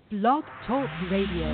Blog Talk Radio.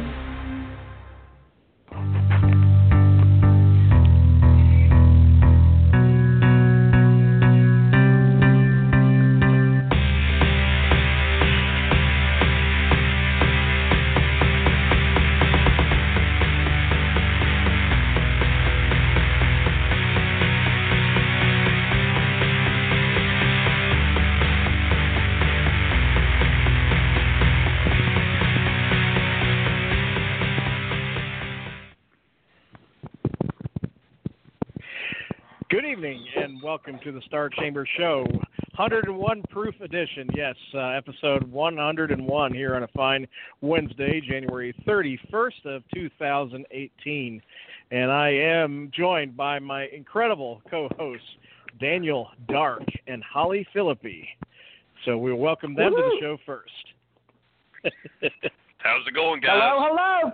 Welcome to the Star Chamber Show, 101 Proof Edition. Yes, episode 101 here on a fine Wednesday, January 31st of 2018. And I am joined by my incredible co-hosts, Daniel Dark and Holly Philippi. So we'll welcome them to the show first. How's it going, guys? Hello.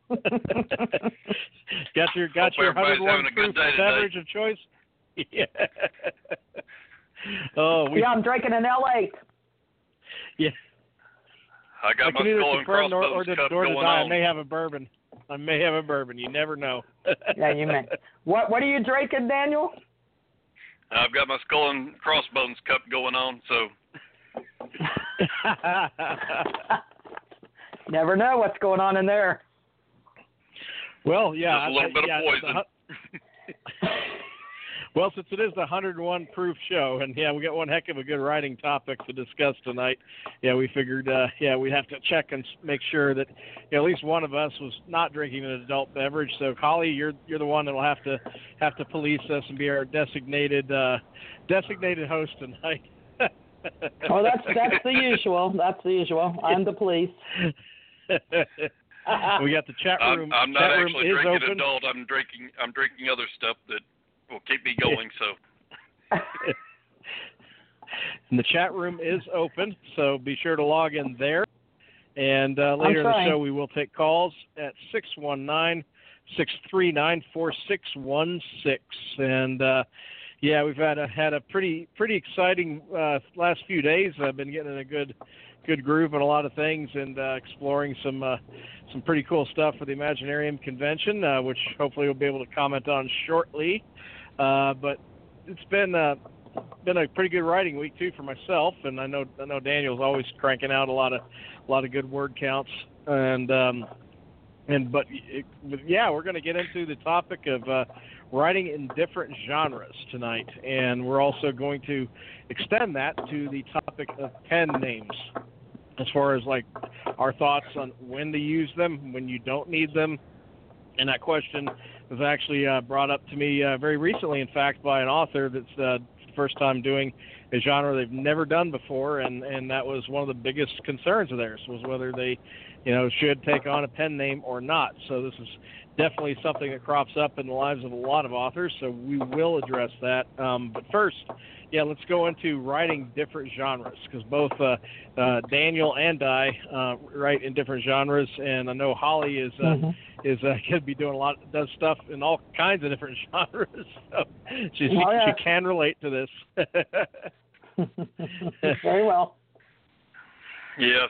got your 101 Proof beverage of choice? Yeah. I'm drinking an L8. Yeah. I got my skull and crossbones cup going on. I may have a bourbon. You never know. Yeah, you may. What are you drinking, Daniel? I've got my skull and crossbones cup going on, so. Never know what's going on in there. Well, yeah. Just a little bit of poison. Well, since it is the 101 Proof Show, and we got one heck of a good writing topic to discuss tonight. Yeah, we figured, we'd have to check and make sure that at least one of us was not drinking an adult beverage. So, Holly, you're the one that'll have to police us and be our designated host tonight. Oh, that's the usual. That's the usual. I'm the police. We got the chat room. I'm not actually drinking open. adult. I'm drinking other stuff that will keep me going, so. And the chat room is open, so be sure to log in there. And later in the show, we will take calls at 619-639-4616. And we've had a pretty exciting last few days. I've been getting in a good groove on a lot of things and exploring some pretty cool stuff for the Imaginarium convention, which hopefully we'll be able to comment on shortly. But it's been a pretty good writing week too for myself, and I know Daniel's always cranking out a lot of good word counts, we're going to get into the topic of writing in different genres tonight, and we're also going to extend that to the topic of pen names, as far as like our thoughts on when to use them, when you don't need them. And that question was actually brought up to me very recently, in fact, by an author that's the first time doing a genre they've never done before, and that was one of the biggest concerns of theirs, was whether they, should take on a pen name or not. So this is definitely something that crops up in the lives of a lot of authors, so we will address that. But first, let's go into writing different genres, because both Daniel and I write in different genres, and I know Holly is going to be doing does stuff in all kinds of different genres, so she can relate to this. Very well. Yes,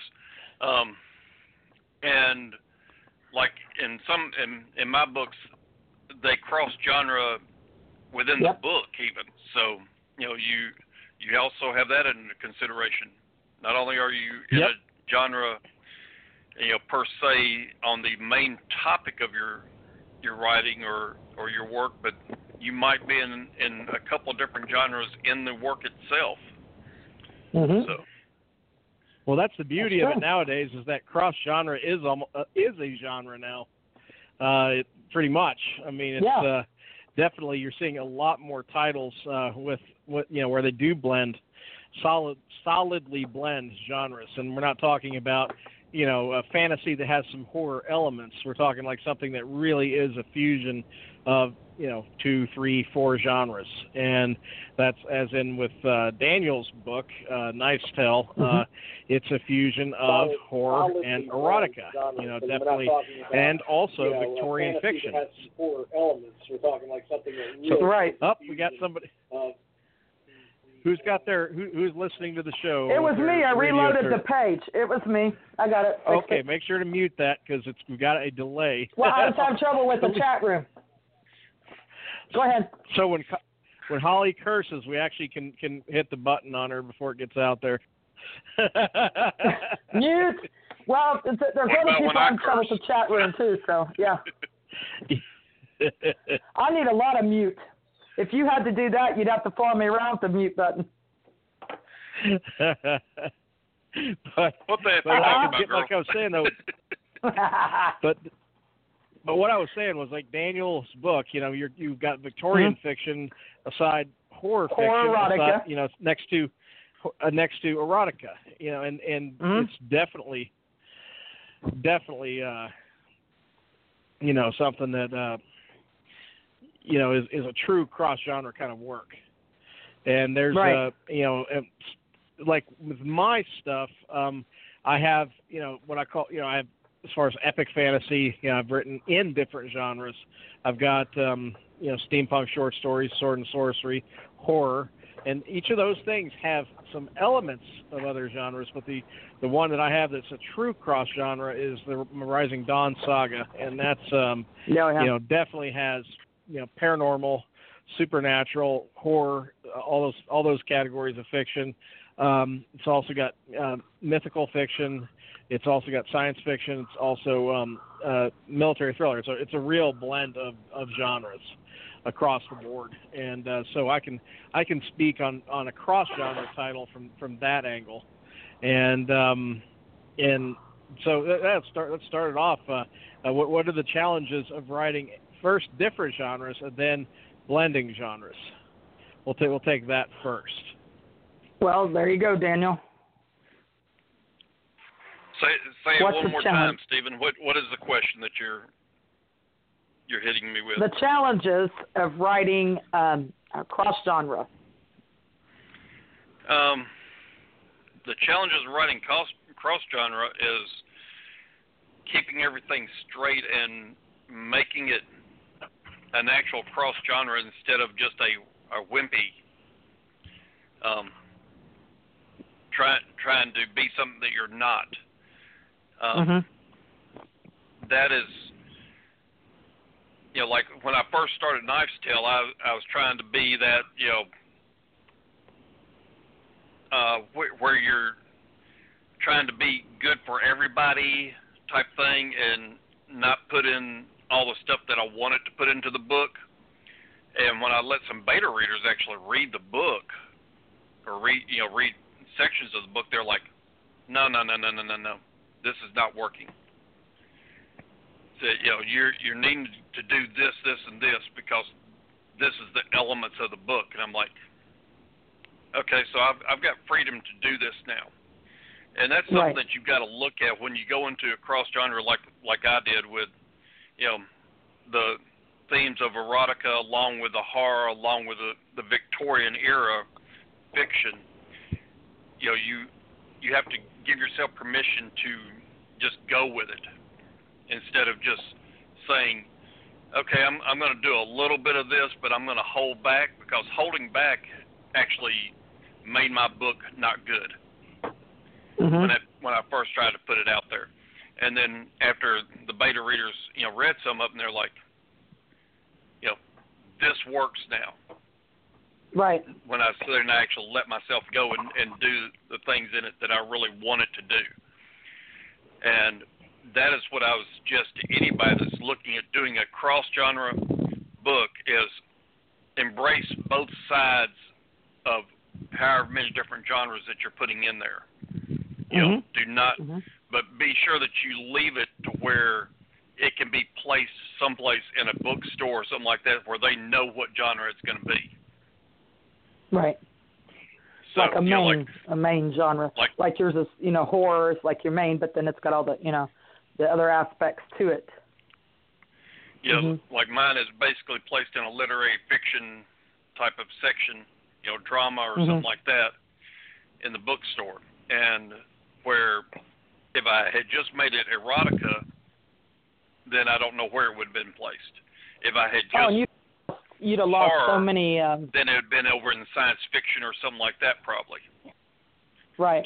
and like in my books, they cross genre within the book even. So you also have that into consideration. Not only are you in a genre, per se on the main topic of your writing or your work, but you might be in a couple of different genres in the work itself. Mm-hmm. So. Well, that's the beauty of it nowadays, is that cross-genre is a genre now, pretty much. I mean, it's definitely, you're seeing a lot more titles with where they do solidly blend genres, and we're not talking about a fantasy that has some horror elements. We're talking like something that really is a fusion of 2, 3, 4 genres, and that's as in with Daniel's book, Knife's Tale. It's a fusion of horror and erotica, definitely, and also Victorian fiction. Has some horror elements. We're talking like something that really we got somebody. Who's listening to the show? It was me. I reloaded the page. It was me. I got it. Okay, make sure to mute that because we've got a delay. Well, I was having trouble with the chat room. Go ahead. So when Holly curses, we actually can hit the button on her before it gets out there. Mute. Well, there's other people having trouble with the chat room too. So yeah. I need a lot of mute. If you had to do that, you'd have to follow me around with the mute button. But like I was saying though, but what I was saying was like Daniel's book. You've got Victorian fiction aside horror fiction, erotica. Aside, next to erotica. And it's definitely something that is a true cross-genre kind of work. And there's like with my stuff, I have what I call I have, as far as epic fantasy, I've written in different genres. I've got steampunk short stories, sword and sorcery, horror, and each of those things have some elements of other genres. But the one that I have that's a true cross genre is the Rising Dawn saga, and that's definitely has paranormal, supernatural, horror, all those categories of fiction. It's also got mythical fiction. It's also got science fiction. It's also military thriller. So it's a real blend of genres across the board. And so I can speak on a cross genre title from that angle. And so let's start it off. What are the challenges of writing first different genres and then blending genres? We'll take that first. Well, there you go, Daniel. Say it one more time, Stephen. What is the question that you're hitting me with? The challenges of writing a cross genre. The challenges of writing cross genre is keeping everything straight and making it an actual cross genre instead of just a wimpy trying to be something that you're not. That is, like when I first started Knife's Tale, I was trying to be that, where you're trying to be good for everybody type thing and not put in all the stuff that I wanted to put into the book. And when I let some beta readers actually read the book or read sections of the book, they're like, no, this is not working. So, you're needing to do this, and this because this is the elements of the book. And I'm like, okay, so I've got freedom to do this now. And that's something that you've got to look at when you go into a cross genre like I did with, the themes of erotica along with the horror, along with the Victorian era fiction. You have to give yourself permission to just go with it instead of just saying, okay, I'm going to do a little bit of this, but I'm going to hold back, because holding back actually made my book not good when I first tried to put it out there. And then after the beta readers, read some of them, they're like, this works now. Right. When I sit there and I actually let myself go and do the things in it that I really wanted to do. And that is what I would suggest to anybody that's looking at doing a cross-genre book is embrace both sides of however many different genres that you're putting in there. Do not, but be sure that you leave it to where it can be placed someplace in a bookstore or something like that where they know what genre it's going to be. Right. So, like a main genre. Like yours is, horror is like your main, but then it's got all the, the other aspects to it. Like mine is basically placed in a literary fiction type of section, drama or something like that in the bookstore. And where if I had just made it erotica, then I don't know where it would have been placed. If I had just you'd have lost horror, so many. Then it would have been over in science fiction or something like that, probably. Right.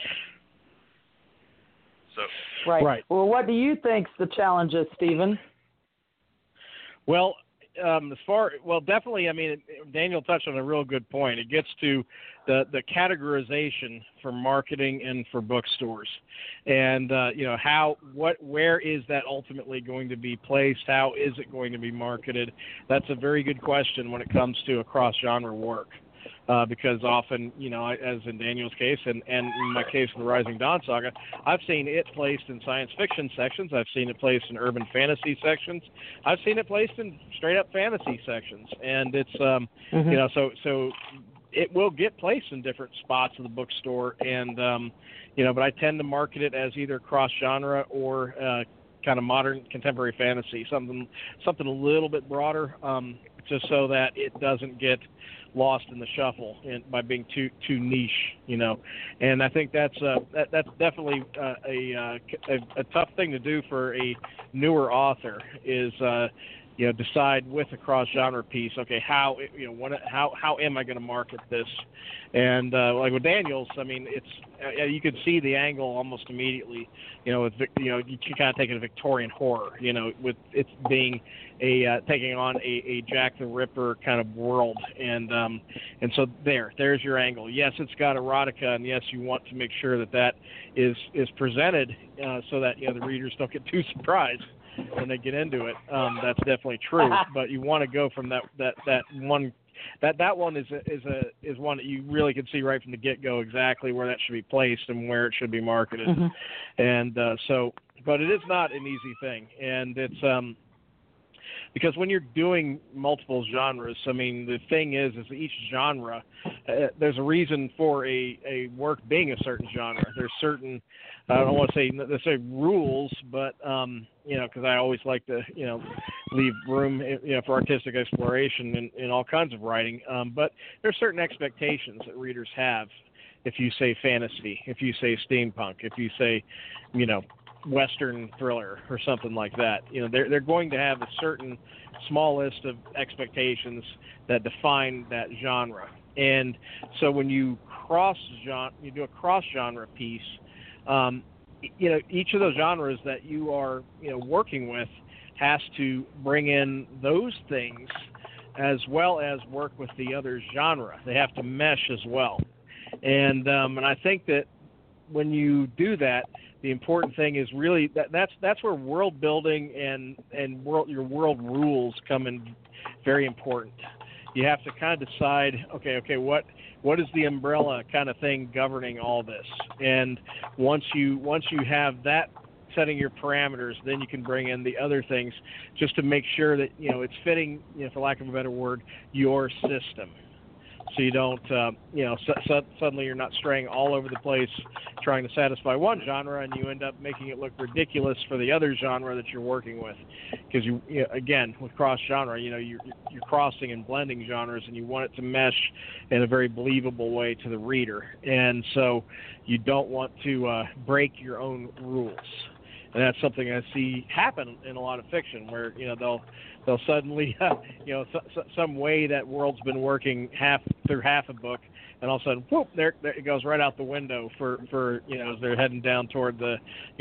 So. Right. Well, what do you think's the challenges, Stephen? Well, definitely. I mean, Daniel touched on a real good point. It gets to the categorization for marketing and for bookstores, and where is that ultimately going to be placed? How is it going to be marketed? That's a very good question when it comes to a cross-genre work. Because often, as in Daniel's case and in my case in the Rising Dawn saga, I've seen it placed in science fiction sections. I've seen it placed in urban fantasy sections. I've seen it placed in straight up fantasy sections. And it's, so it will get placed in different spots of the bookstore. And, but I tend to market it as either cross-genre or kind of modern contemporary fantasy, something a little bit broader, just so that it doesn't get lost in the shuffle by being too niche, and I think that's definitely a tough thing to do for a newer author is decide with a cross genre piece. Okay, how am I going to market this? And like with Daniels, I mean, it's you could see the angle almost immediately. You can kind of take it a Victorian horror. With it being taking on a Jack the Ripper kind of world, and so there's your angle. Yes, it's got erotica, and yes, you want to make sure that is presented so that the readers don't get too surprised when they get into it. That's definitely true. But you want to go from that one. That one is one that you really can see right from the get-go exactly where that should be placed and where it should be marketed. Mm-hmm. And but it is not an easy thing, and it's because when you're doing multiple genres, I mean, the thing is each genre, there's a reason for a work being a certain genre. There's certain, I don't want to say rules, but because I always like to leave room for artistic exploration in all kinds of writing. But there's certain expectations that readers have. If you say fantasy, if you say steampunk, if you say Western thriller or something like that, they're going to have a certain small list of expectations that define that genre. And so when you do a cross genre piece, each of those genres that you are working with has to bring in those things as well as work with the other genre. They have to mesh as well. And I think that when you do that, the important thing is really that's where world building and your world rules come in very important. You have to kind of decide, okay, what is the umbrella kind of thing governing all this? And once you have that setting your parameters, then you can bring in the other things just to make sure that it's fitting, for lack of a better word, your system. So you don't, suddenly you're not straying all over the place trying to satisfy one genre, and you end up making it look ridiculous for the other genre that you're working with. Because again, with cross genre, you're crossing and blending genres, and you want it to mesh in a very believable way to the reader. And so you don't want to break your own rules. And that's something I see happen in a lot of fiction, where they'll suddenly some way that world's been working through half a book, and all of a sudden, whoop, there it goes right out the window for as they're heading down toward the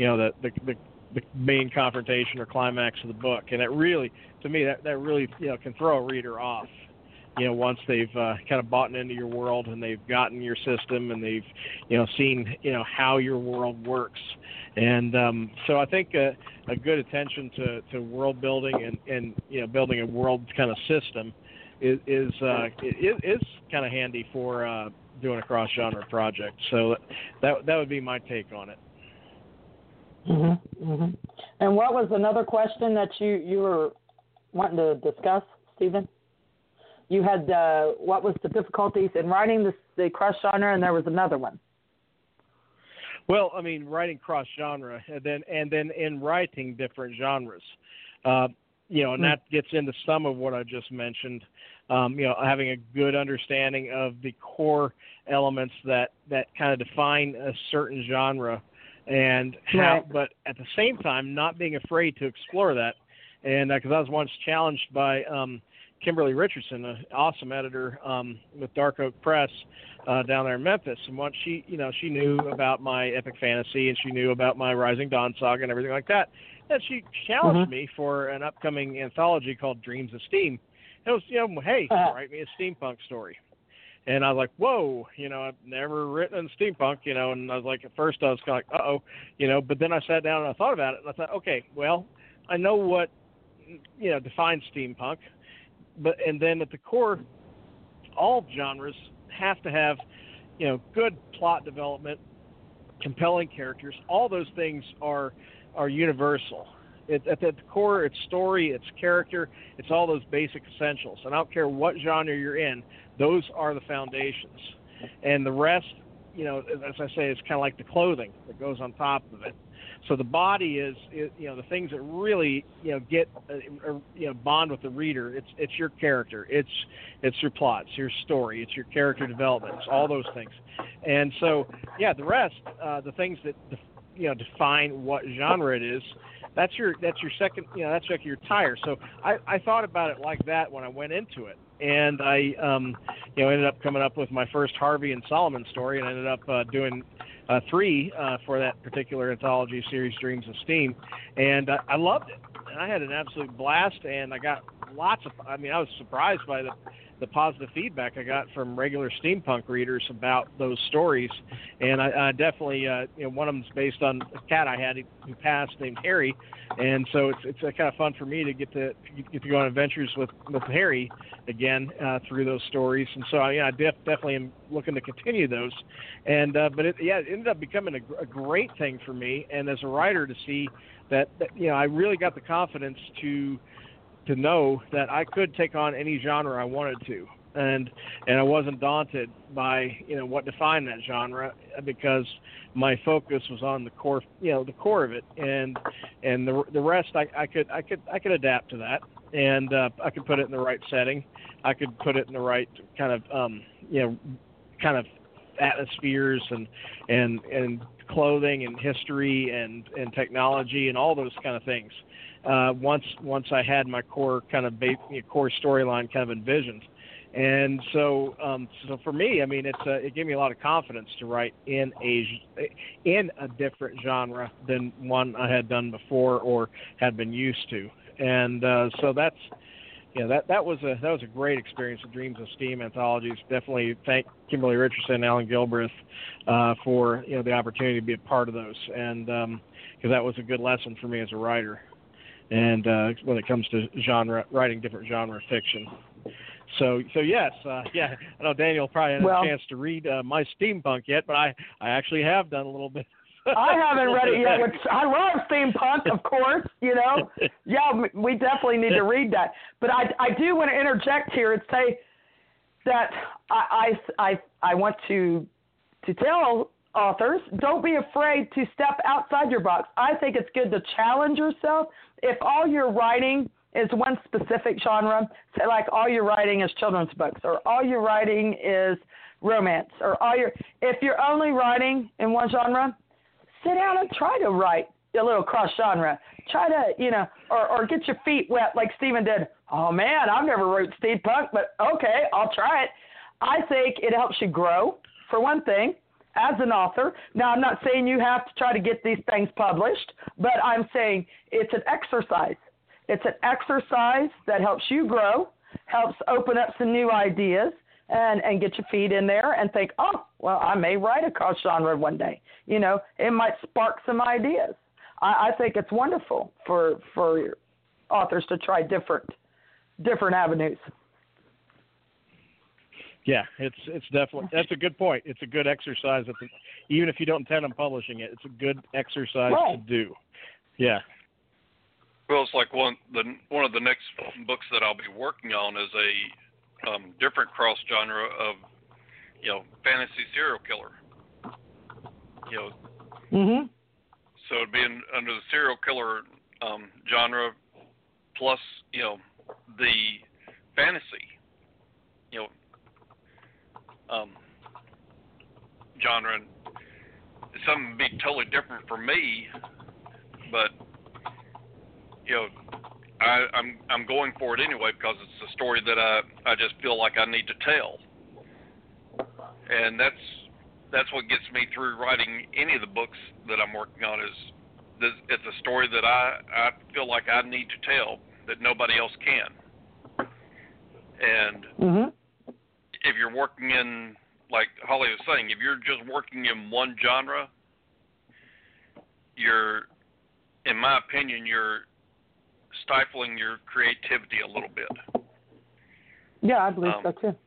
main confrontation or climax of the book. And it really, to me, that really can throw a reader off. Once they've kind of bought into your world and they've gotten your system and they've seen how your world works. And so I think a good attention to world building and building a world kind of system is kind of handy for doing a cross genre project. So that would be my take on it. Mm-hmm. Mm-hmm. And what was another question that you were wanting to discuss, Stephen? You had what was the difficulties in writing the cross genre, and there was another one. Well, I mean, writing cross genre, and then in writing different genres, and that gets into some of what I just mentioned. Having a good understanding of the core elements that kind of define a certain genre, and how, but at the same time, not being afraid to explore that. And because I was once challenged by Kimberly Richardson, an awesome editor with Dark Oak Press down there in Memphis. And once she knew about my epic fantasy, and she knew about my Rising Dawn saga and everything like that. And she challenged me for an upcoming anthology called Dreams of Steam. It was, hey, write me a steampunk story. And I was like, whoa, I've never written in steampunk, and I was like, at first I was kind of like, uh-oh, but then I sat down and I thought about it, and I thought, okay, well, I know what, defines steampunk, and then at the core, all genres have to have, good plot development, compelling characters. All those things are universal. At the core, it's story, it's character, it's all those basic essentials. And I don't care what genre you're in, those are the foundations. And the rest, as I say, is kind of like the clothing that goes on top of it. So the body is the things that really, get, bond with the reader. It's your character. It's your plot. It's your story. It's your character development. It's all those things. And so, the rest, the things that, define what genre it is, that's your second, that's like your tire. So I thought about it like that when I went into it. And I, ended up coming up with my first Harvey and Solomon story, and ended up doing 3 for that particular anthology series, Dreams of Steam. And I loved it. And I had an absolute blast, and I got I was surprised by the positive feedback I got from regular steampunk readers about those stories. And I definitely, one of them's based on a cat I had who passed named Harry. And so it's kind of fun for me to get to go on adventures with Harry again through those stories. And so I definitely am looking to continue those. And but it ended up becoming a great thing for me, and as a writer, to see that I really got the confidence to know that I could take on any genre I wanted to, and I wasn't daunted by what defined that genre, because my focus was on the core, the core of it, and the rest I could adapt to that, and I could put it in the right setting, I could put it in the right kind of kind of atmospheres and clothing and history and technology and all those kind of things. Once I had my core kind of core storyline kind of envisioned, and so for me, I mean, it gave me a lot of confidence to write in a different genre than one I had done before or had been used to, and so that's. That was a great experience. The Dreams of Steam anthologies. Definitely thank Kimberly Richardson and Alan Gilbreth for the opportunity to be a part of those, and because that was a good lesson for me as a writer, and when it comes to writing different genre fiction. So yes, I know Daniel probably hasn't had a chance to read my steampunk yet, but I actually have done a little bit. I haven't read it yet, which I love steampunk, of course, Yeah, we definitely need to read that. But I do want to interject here and say that I want to tell authors, don't be afraid to step outside your box. I think it's good to challenge yourself. If all you're writing is one specific genre, say like all you're writing is children's books, or all you're writing is romance, or if you're only writing in one genre, sit down and try to write a little cross genre. Try to, or get your feet wet like Stephen did. Oh man, I've never wrote steampunk, but okay, I'll try it. I think it helps you grow, for one thing, as an author. Now, I'm not saying you have to try to get these things published, but I'm saying it's an exercise. It's an exercise that helps you grow, helps open up some new ideas, and get your feet in there and think, oh, well, I may write a cross genre one day. It might spark some ideas. I think it's wonderful for authors to try different avenues. Yeah, it's definitely, that's a good point. It's a good exercise. Even if you don't intend on publishing it, it's a good exercise to do. Yeah. Well, it's like one of the next books that I'll be working on is a different cross genre of, fantasy serial killer. Mhm. So it'd be under the serial killer genre, plus the fantasy, genre. And something would be totally different for me, but I'm going for it anyway because it's a story that I just feel like I need to tell, and that's what gets me through writing any of the books that I'm working on. It's a story that I feel like I need to tell that nobody else can. And if you're working in, like Holly was saying, if you're just working in one genre, in my opinion, you're stifling your creativity a little bit. Yeah, I believe so too.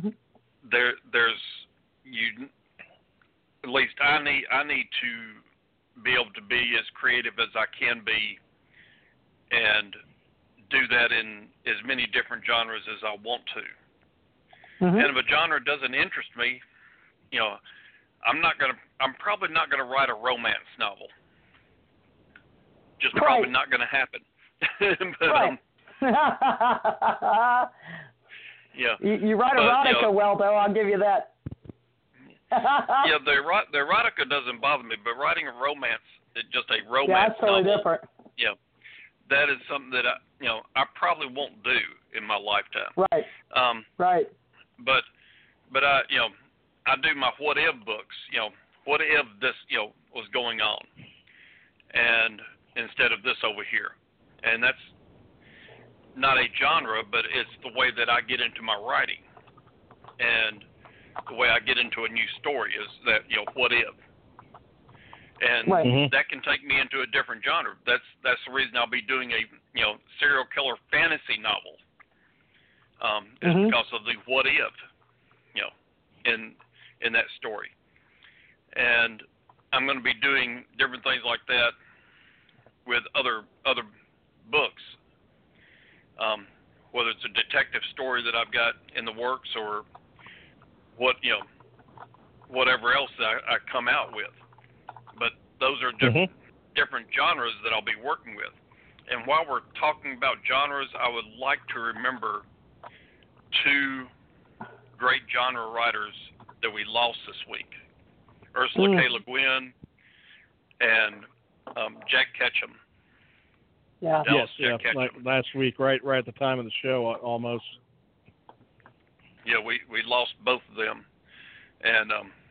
At least I need to be able to be as creative as I can be, and do that in as many different genres as I want to. And if a genre doesn't interest me, I'm probably not gonna write a romance novel. Just probably not gonna happen. But, yeah. You write erotica well, though. I'll give you that. Yeah, the erotica doesn't bother me, but writing a romance, just a romance yeah, that's totally novel, different. Yeah, that is something that I probably won't do in my lifetime. Right. Right. But I do my what if books. What if this was going on, and instead of this over here, and that's not a genre, but it's the way that I get into my writing, and the way I get into a new story is that what if, and that can take me into a different genre. That's the reason I'll be doing a serial killer fantasy novel, is because of the what if, in that story, and I'm going to be doing different things like that with other books, whether it's a detective story that I've got in the works or whatever else that I come out with. But those are different genres that I'll be working with. And while we're talking about genres, I would like to remember two great genre writers that we lost this week: Ursula K. Le Guin and Jack Ketchum. Yeah. Yes, like last week, right at the time of the show, almost. Yeah, we lost both of them, and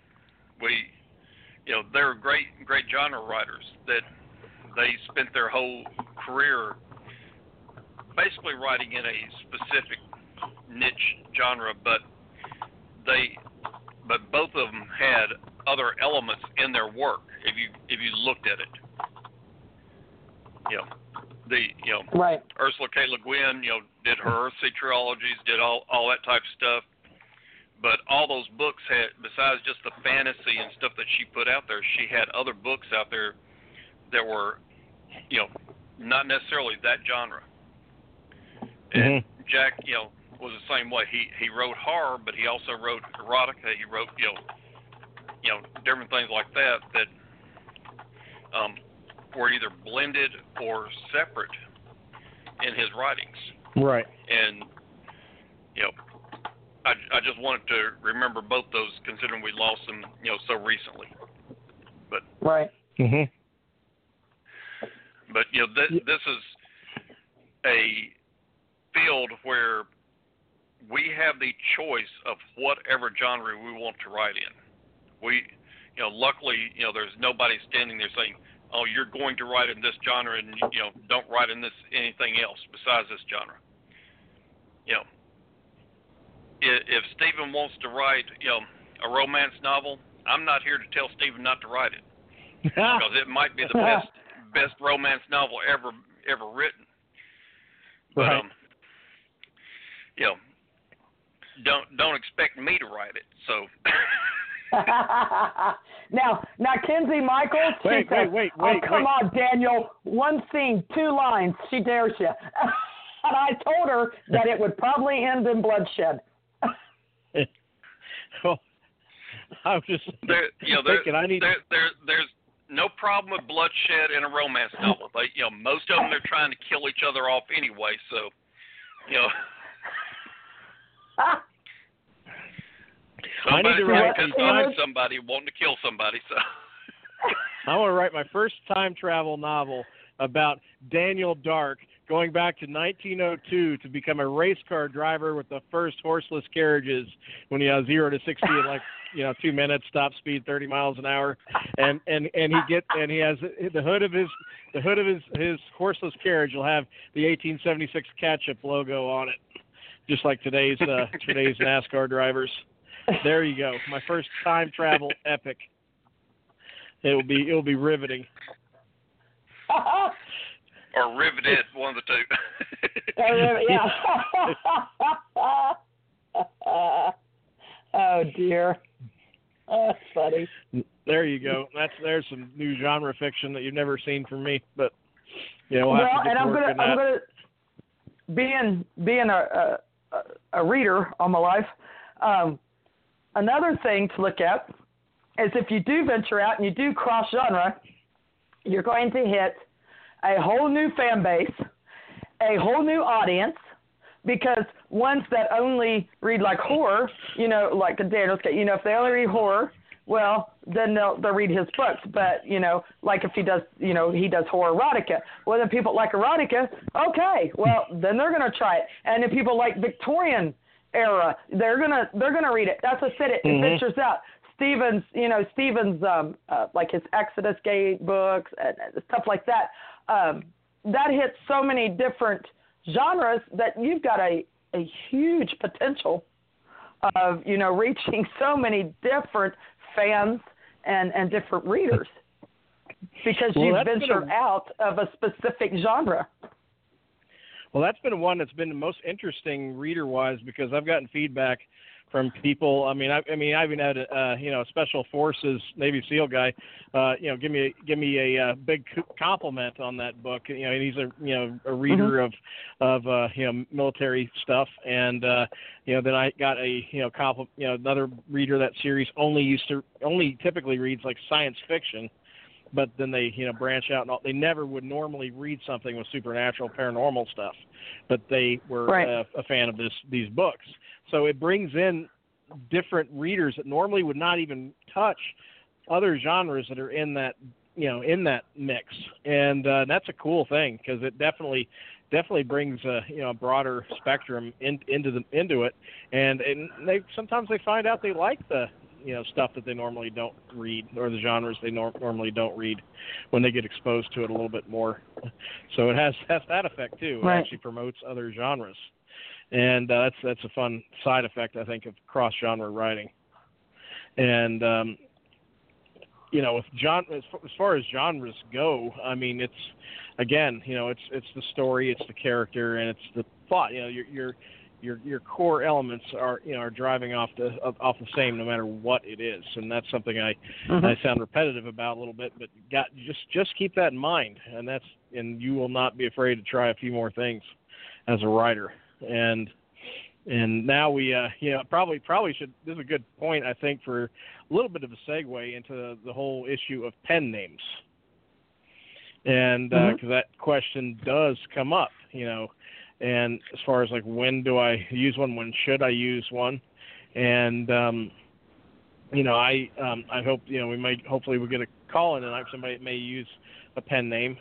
they're great genre writers that they spent their whole career basically writing in a specific niche genre, but both of them had other elements in their work if you looked at it. Right. Ursula K. Le Guin, did her Earthsea trilogies, did all that type of stuff. But all those books had, besides just the fantasy and stuff that she put out there, she had other books out there that were, not necessarily that genre. And Jack, was the same way. He wrote horror, but he also wrote erotica. He wrote, different things like that were either blended or separate in his writings. Right. And, I just wanted to remember both those, considering we lost them, so recently. But right. But this is a field where we have the choice of whatever genre we want to write in. We, luckily, there's nobody standing there saying, "Oh, you're going to write in this genre, and don't write in this anything else besides this genre." If Stephen wants to write, a romance novel, I'm not here to tell Stephen not to write it, because it might be the best romance novel ever written. But right. Don't expect me to write it. So. Now, Kinsey Michaels. Wait. Come on, Daniel. One scene, 2 lines. She dares you. And I told her that it would probably end in bloodshed. Well, I was just thinking I need. There's no problem with bloodshed in a romance novel. They, most of them they're trying to kill each other off anyway. So, somebody's trying to consign somebody wanting to kill somebody. So, I want to write my first time travel novel about Daniel Dark going back to 1902 to become a race car driver with the first horseless carriages when he has 0 to 60 in like 2 minutes, top speed 30 miles an hour, and he has the hood of his horseless carriage will have the 1876 Ketchup logo on it, just like today's NASCAR drivers. There you go, my first time travel epic. It'll be riveting. Or riveted, one of the two. Yeah. Oh dear. That's funny. There you go. There's some new genre fiction that you've never seen from me, but we'll have to get to work on that. I'm gonna being a reader all my life. Another thing to look at is if you do venture out and you do cross genre, you're going to hit a whole new fan base, a whole new audience, because ones that only read like horror, like Daniel's, if they only read horror, well, then they'll read his books. But, like if he does horror erotica, well, then people like erotica, okay, well, then they're going to try it. And if people like Victorian era, they're gonna read it. That's what said it. It ventures out. Stephen's like his Exodus Gate books and stuff like that. That hits so many different genres that you've got a huge potential of reaching so many different fans and different readers because you've ventured out of a specific genre. Well, that's been one that's been the most interesting reader-wise because I've gotten feedback from people. I even had a Special Forces Navy SEAL guy, give me a big compliment on that book. And he's a reader of military stuff, and then I got another reader of that series only typically reads like science fiction. But then they, branch out, and they never would normally read something with supernatural, paranormal stuff, but they were a fan of these books. So it brings in different readers that normally would not even touch other genres that are in that mix, and that's a cool thing because it definitely brings a broader spectrum into it, and sometimes they find out they like the stuff that they normally don't read, or the genres they normally don't read when they get exposed to it a little bit more. So it has that effect too. It actually promotes other genres, and that's a fun side effect, I think, of cross-genre writing. And with as far as genres go, it's again, it's the story, it's the character, and it's the plot. Your core elements are driving off the same no matter what it is, and that's something I sound repetitive about a little bit, but just keep that in mind, and you will not be afraid to try a few more things as a writer. And now we probably should. This is a good point, I think, for a little bit of a segue into the whole issue of pen names, and because that question does come up, And as far as like when do I use one, when should I use one, and I hope hopefully we'll get a call in tonight. Somebody may use a pen name.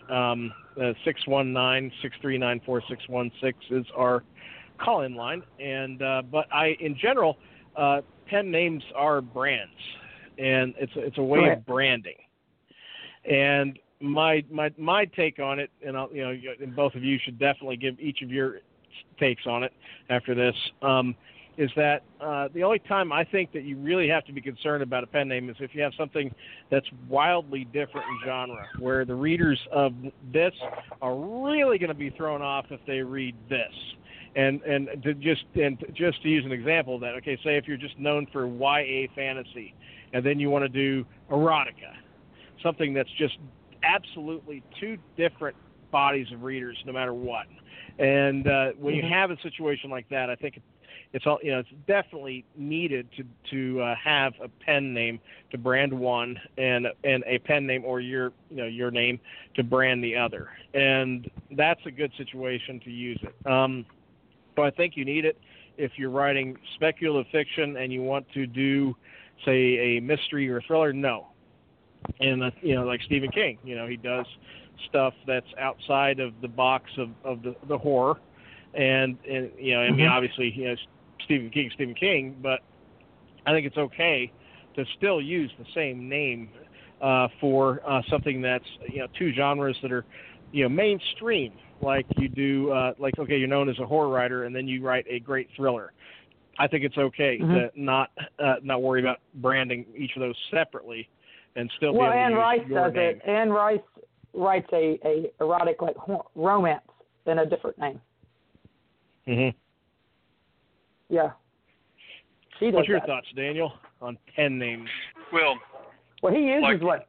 619-639-4616 is our call-in line, and but in general, pen names are brands, and it's a way of branding, and my take on it, and and both of you should definitely give each of your takes on it after this, is that the only time I think that you really have to be concerned about a pen name is if you have something that's wildly different in genre, where the readers of this are really going to be thrown off if they read this. And just to use an example of that, okay, say if you're just known for YA fantasy, and then you want to do erotica, something that's just absolutely two different bodies of readers no matter what. And when you have a situation like that, I think it's definitely needed to have a pen name to brand one, and a pen name or your name to brand the other. And that's a good situation to use it. So I think you need it if you're writing speculative fiction and you want to do, say, a mystery or a thriller. No. And like Stephen King, he does stuff that's outside of the box of the horror, and you know, I mean, obviously, you know, Stephen King, but I think it's okay to still use the same name for something that's, you know, two genres that are, you know, mainstream. Like you do, like, okay, you're known as a horror writer, and then you write a great thriller. I think it's okay to not worry about branding each of those separately, and still be able to Anne use Rice your does name. it. Anne Rice writes a erotic like romance in a different name. Mm-hmm. Yeah. She does What's your that. thoughts, Daniel, on pen names? Well, Well, he uses like- one.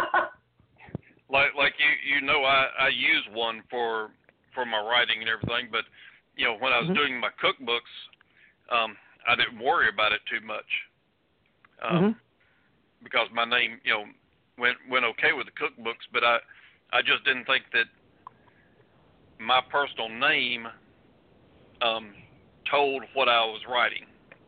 like you know, I use one for my writing and everything, but you know, when I was doing my cookbooks, I didn't worry about it too much because my name, you know, went okay with the cookbooks, but I just didn't think that my personal name told what I was writing.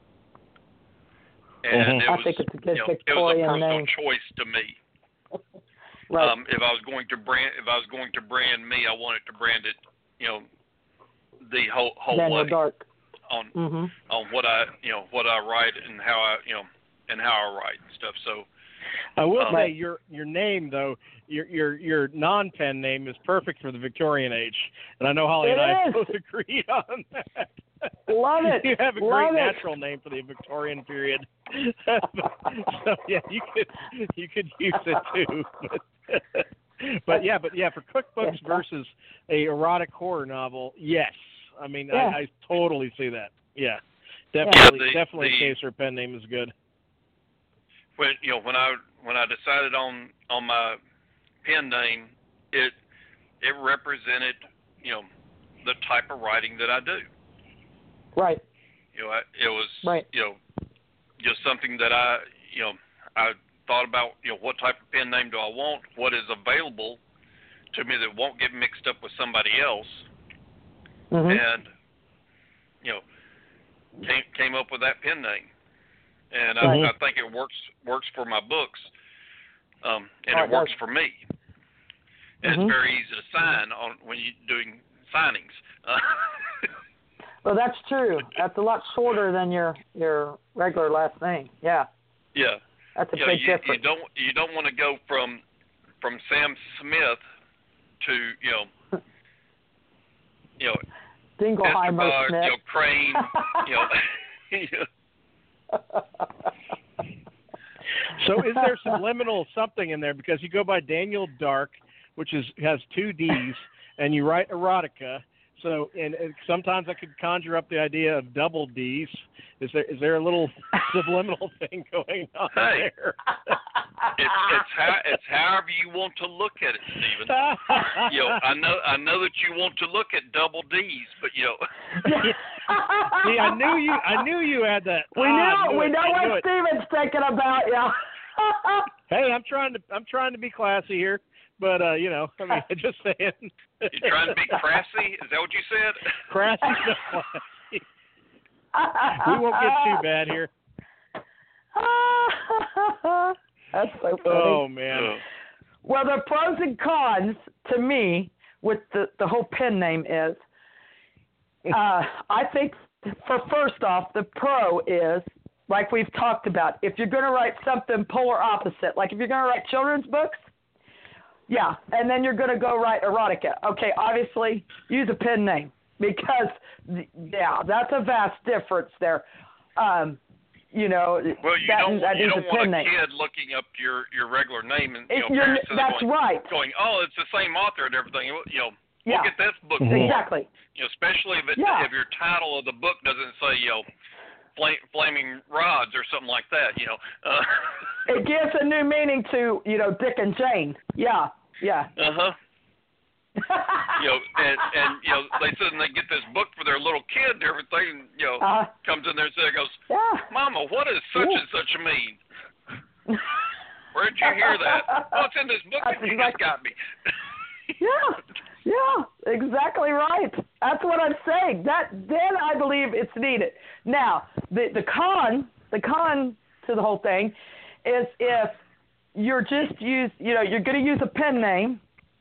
And I think it's a good Victorian it was a personal name. choice to me. Right. If I was going to brand me, I wanted to brand it, you know, the whole Daniel way Dark. on what I write and how I write and stuff. So I will say your name, though, your non-pen name is perfect for the Victorian age, and I know Holly and I both agree on that. Love it. You have a Love great it. natural name for the Victorian period. So yeah, you could use it too. But for cookbooks versus a erotic horror novel, yes. I mean, I totally see that. Yeah, definitely a case where a pen name is good. When I decided on my pen name, it represented, you know, the type of writing that I do. Right. You know, it was you know, just something that I thought about, you know, what type of pen name do I want, what is available to me that won't get mixed up with somebody else, and you know, came up with that pen name, and I think it works for my books, and it works for me. And it's very easy to sign on when you're doing signings. Well, that's true. That's a lot shorter than your regular last name. Yeah. Yeah. That's a big difference. You don't want to go from Sam Smith to you know Dingleheimer Escobar, Smith. you know, Crane, you know. So is there subliminal something in there, because you go by Daniel Dark, which has two D's, and you write erotica. So, and sometimes I could conjure up the idea of double D's. Is there a little subliminal thing going on there? It's however you want to look at it, Stephen. You know, I know that you want to look at double D's, but you know. See, I knew you had that. We know what Stephen's thinking about, yeah. Hey, I'm trying to be classy here, but you know, I mean, just saying. You're trying to be crassy? Is that what you said? Crassy, no classy. We won't get too bad here. That's so funny. Oh man. Well, the pros and cons to me with the whole pen name is, I think for first off, the pro is, like we've talked about, if you're going to write something polar opposite, like if you're going to write children's books, yeah, and then you're going to go write erotica. Okay, obviously, use a pen name because, yeah, that's a vast difference there. You know, well, you don't want a name. kid looking up your regular name and that's right. Going, oh, it's the same author and everything. You know, look at this book. Exactly. You know, especially if your title of the book doesn't say, you know, flaming rods or something like that. You know, it gives a new meaning to, you know, Dick and Jane. Yeah. Yeah. You know, and you know, they said they get this book for their little kid and everything. And, you know, comes in there and says, goes, Mama, what does such and such mean? Where did you hear that? Oh, it's in this book that you just got me. Yeah, exactly right. That's what I'm saying. Then I believe it's needed. Now, the con to the whole thing is if you're just you're going to use a pen name,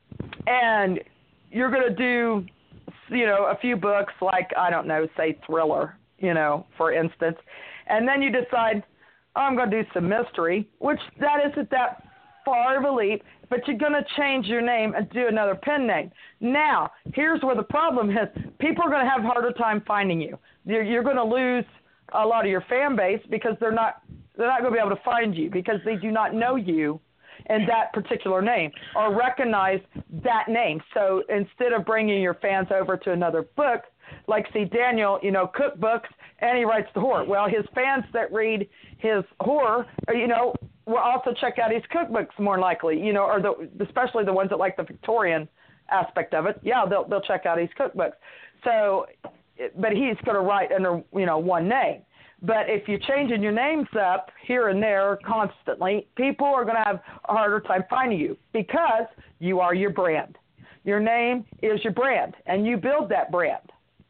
and you're going to do, a few books like, I don't know, say thriller, for instance, and then you decide, I'm going to do some mystery, which that isn't that far of a leap, but you're going to change your name and do another pen name. Now, here's where the problem is. People are going to have a harder time finding you. You're going to lose a lot of your fan base because they're not going to be able to find you because they do not know you in that particular name or recognize that name. So instead of bringing your fans over to another book, like see Daniel, cookbooks, and he writes the horror. Well, his fans that read his horror, will also check out his cookbooks more likely, or especially the ones that like the Victorian aspect of it. Yeah, they'll check out his cookbooks. So, but he's going to write under, one name. But if you're changing your names up here and there constantly, people are going to have a harder time finding you because you are your brand. Your name is your brand, and you build that brand,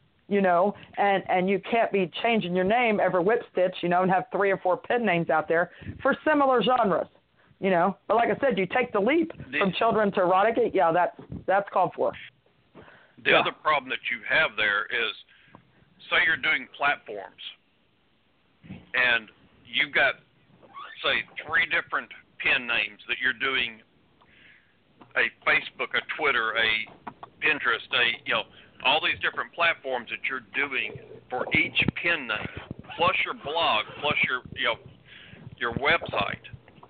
and you can't be changing your name every whip stitch, and have 3 or 4 pen names out there for similar genres, But like I said, you take the leap from children to erotica, yeah, that's called for. The other problem that you have there is, say you're doing platforms, and you've got, say, 3 different pen names that you're doing, a Facebook, a Twitter, a Pinterest, all these different platforms that you're doing for each pen name, plus your blog, plus your website.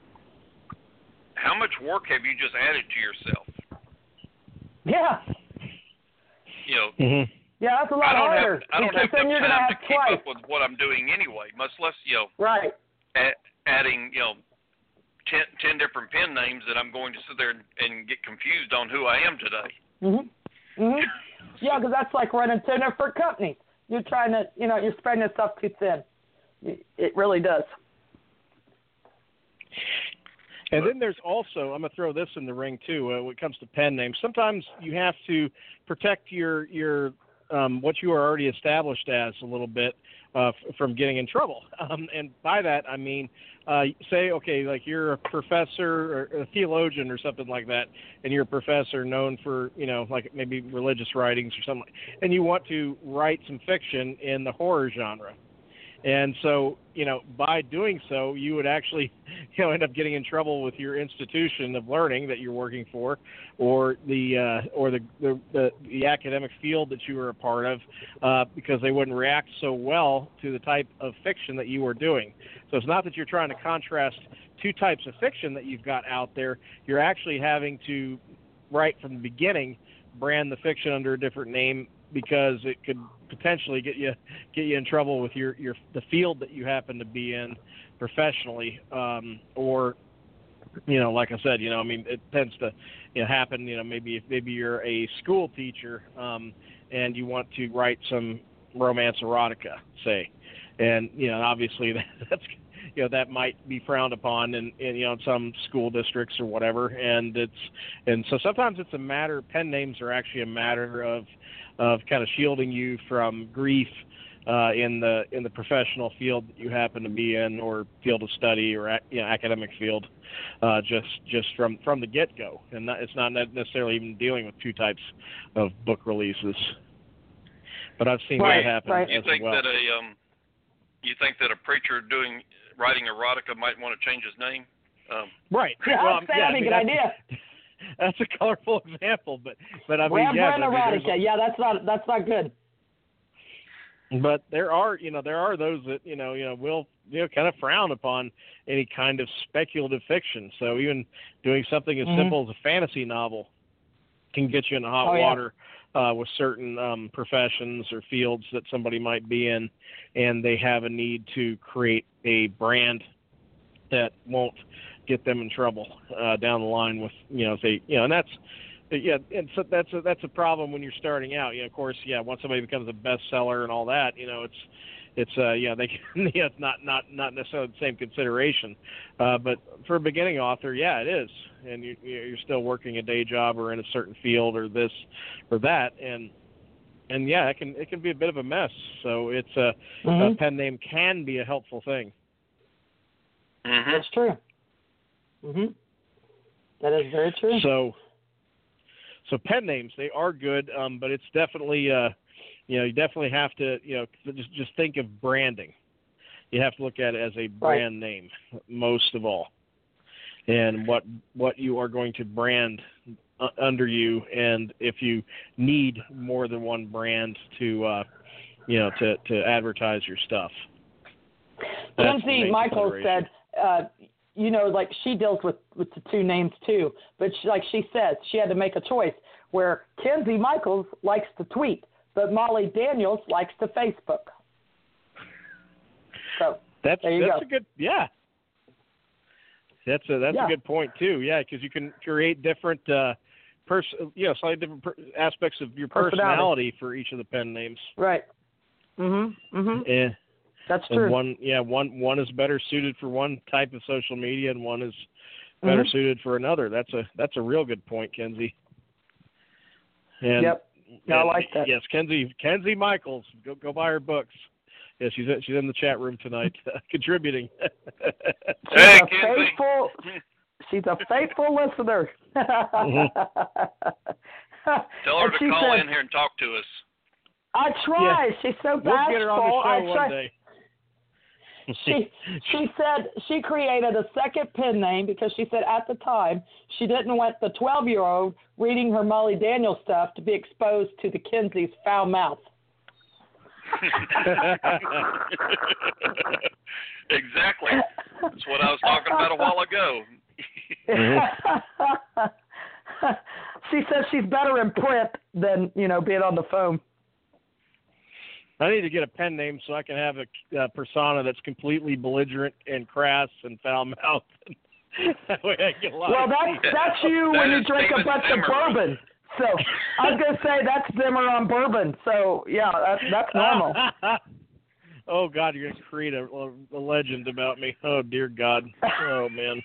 How much work have you just added to yourself? Yeah. Mm-hmm. Yeah, that's a lot harder. I don't have enough time to keep up with what I'm doing anyway, much less, right. Adding, 10 different pen names that I'm going to sit there and get confused on who I am today. Mm-hmm. Mm-hmm. Yeah, because that's like running 10 different companies. You're trying to, you're spreading yourself too thin. It really does. And then there's also, I'm going to throw this in the ring too, when it comes to pen names. Sometimes you have to protect your what you are already established as a little bit from getting in trouble. And by that, I mean, say, okay, like you're a professor or a theologian or something like that, and you're a professor known for, like maybe religious writings or something, and you want to write some fiction in the horror genre. And so, by doing so, you would actually, end up getting in trouble with your institution of learning that you're working for, or the academic field that you were a part of, because they wouldn't react so well to the type of fiction that you were doing. So it's not that you're trying to contrast 2 types of fiction that you've got out there. You're actually having to, right from the beginning, brand the fiction under a different name, because it could potentially get you in trouble with the field that you happen to be in professionally, or like I said, it tends to happen. Maybe you're a school teacher and you want to write some romance erotica, say, and obviously that's that might be frowned upon in some school districts or whatever, and so sometimes it's a matter. Pen names are actually a matter of kind of shielding you from grief in the professional field that you happen to be in, or field of study, or academic field, just from the get-go. And it's not necessarily even dealing with 2 types of book releases. But I've seen that happen as well. You think that a preacher writing erotica might want to change his name? Right. Yeah, well, that'd be a good idea. That's a colorful example, but I mean, erotica. Yeah, that's not good. But there are those that will kind of frown upon any kind of speculative fiction. So even doing something as simple as a fantasy novel can get you in the hot water with certain professions or fields that somebody might be in, and they have a need to create a brand that won't get them in trouble down the line with and that's a problem when you're starting out. Of course, once somebody becomes a bestseller and all that, it's not necessarily the same consideration, but for a beginning author, it is, and you're still working a day job or in a certain field or this or that, and it can be a bit of a mess. So it's a pen name can be a helpful thing. Mm-hmm. That's true. Mm-hmm. That is very true. So pen names, they are good, but it's definitely, you definitely have to, just think of branding. You have to look at it as a brand name, most of all, and what you are going to brand under you, and if you need more than one brand to, to advertise your stuff. Kenzie Michaels said, like she deals with the two names too, but she said she had to make a choice where Kenzie Michaels likes to tweet, but Molly Daniels likes to Facebook. So that's a good, yeah. That's a good point too, yeah, because you can create different, slightly different aspects of your personality for each of the pen names. Right. And that's true. And one is better suited for one type of social media, and one is better suited for another. That's a real good point, Kenzie. And, I like that. Yes, Kenzie Michaels. Go buy her books. Yeah, she's in the chat room tonight, contributing. She's a faithful listener. Tell her to call in here and talk to us. I try. Yeah. She's so bashful. We'll get her on the show one day. She said she created a second pen name because she said at the time she didn't want the 12-year-old reading her Molly Daniels stuff to be exposed to the Kenzie's foul mouth. Exactly. That's what I was talking about a while ago. She says she's better in print than, being on the phone. I need to get a pen name so I can have a persona that's completely belligerent and crass and foul-mouthed. That way I get a lot that's you when you drink a bunch of bourbon. So I was going to say that's Zimmer on bourbon. So, yeah, that's normal. Oh, God, you're going to create a legend about me. Oh, dear God. Oh, man.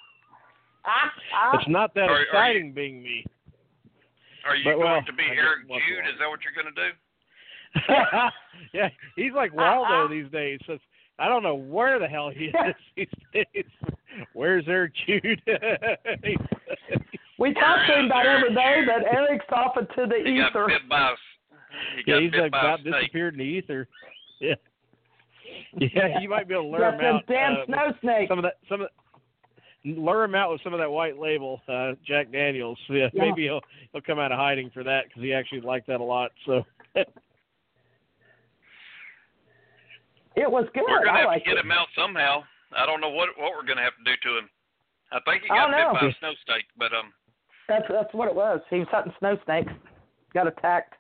It's not that exciting being me. Are you going to be Eric Jude? Is that what you're going to do? Yeah, he's like Waldo these days. So I don't know where the hell he is these days. Where's Eric Jude? We talk to him about every day that Eric's off into the ether. He's like about disappeared in the ether. Yeah. Yeah, you might be able to lure him out. Damn snow snake. Lure him out with some of that white label, Jack Daniels. Yeah, maybe he'll come out of hiding for that because he actually liked that a lot. So. It was good. We're gonna have to get him out somehow. I don't know what we're gonna have to do to him. I think he got bit by a snow snake, but That's what it was. He was hunting snow snakes. Got attacked.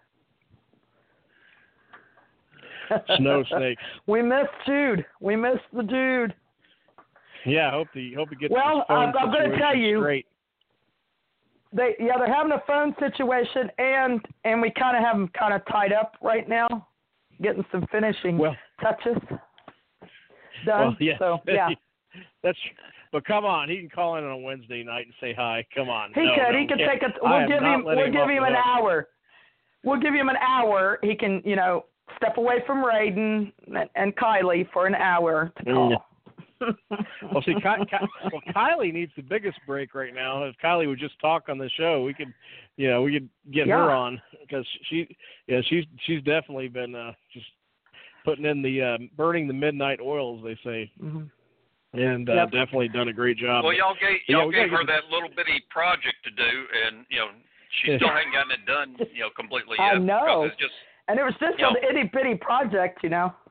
Snow snakes. We missed Jude. We missed the Jude. Yeah, I hope he gets. Well, I'm going to tell you. Great. They're having a phone situation, and we kind of have them kind of tied up right now, getting some finishing touches done. Well, yeah. So yeah, that's. But come on, he can call in on a Wednesday night and say hi. Come on. He could take a. We'll give him an hour. We'll give him an hour. He can, step away from Raiden and Kylie for an hour to call. Well, see, Kylie needs the biggest break right now. If Kylie would just talk on the show, we could get her on because she's definitely been just putting in the burning the midnight oil, as they say, and definitely done a great job. Well, y'all gave her that little bitty project to do, and she still hasn't gotten it done, completely yet. I know. And it was just an itty bitty project,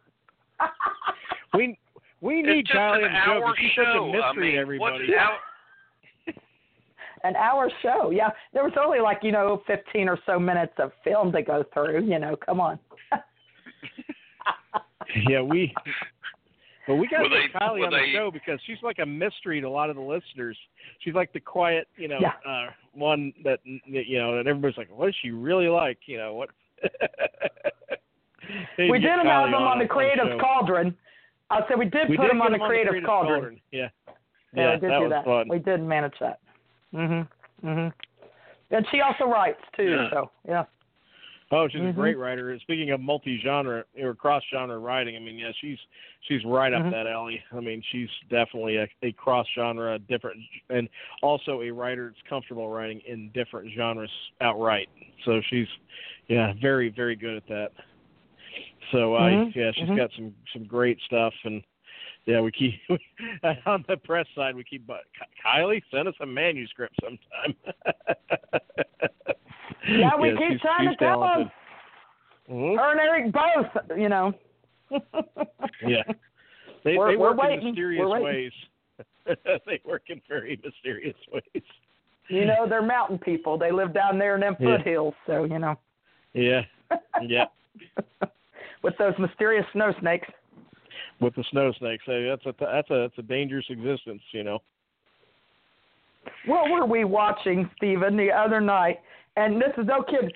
We need Kylie and Joe because she's such a mystery to everybody. An hour show, yeah. There was only 15 or so minutes of film to go through. Come on. Yeah, we got to get Kylie on the show because she's like a mystery to a lot of the listeners. She's like the quiet, one that that everybody's like, what is she really like? What? We did have them on the Creative Cauldron. I said we did put them on the Creative Cauldron. Yeah, we did do that. Fun. We did manage that. And she also writes too. So yeah. Oh, she's a great writer. Speaking of multi-genre or cross-genre writing, I mean, yeah, she's right up that alley. I mean, she's definitely a cross-genre, different, and also a writer that's comfortable writing in different genres outright. So she's, very, very good at that. So, she's got some great stuff, and we keep on the press side. We keep Kylie, send us a manuscript sometime. Yeah, we keep trying to tell them. Her and Eric both, Yeah. They work waiting. in mysterious ways. They work in very mysterious ways. They're mountain people. They live down there in them foothills, so, Yeah. Yeah. With those mysterious snow snakes. With the snow snakes. That's a dangerous existence, What were we watching, Stephen, the other night? And this is no kid.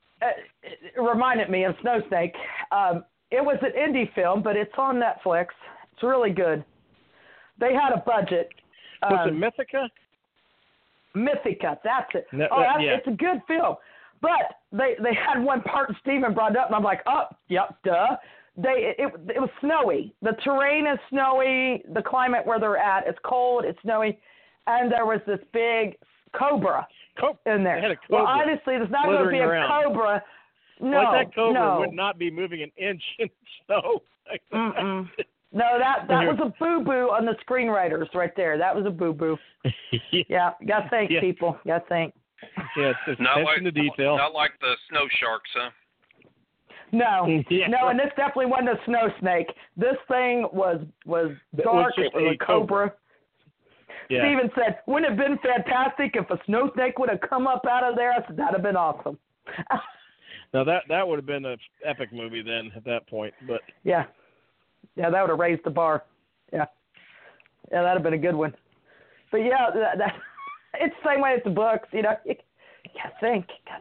It reminded me of Snow Snake. It was an indie film, but it's on Netflix. It's really good. They had a budget. Was it Mythica? Mythica, that's it. It's a good film. But they had one part Stephen brought up, and I'm like, oh, yep, duh. It was snowy. The terrain is snowy. The climate where they're at, it's cold, it's snowy. And there was this big cobra in there. They had a cobra. Well, obviously, there's not going to be a cobra. No, that cobra would not be moving an inch in snow. No, that was a boo-boo on the screenwriters right there. That was a boo-boo. Yeah, you got to think, people. You got to think. Yeah, it's attention to detail. Not like the snow sharks, huh? No, no, and this definitely wasn't a snow snake. This thing was dark. It was a cobra. Yeah. Steven said, wouldn't it have been fantastic if a snow snake would have come up out of there? I said, that would have been awesome. Now, that would have been an epic movie then at that point. But Yeah, that would have raised the bar. Yeah, that would have been a good one. But, that it's the same way as the books, You got to think,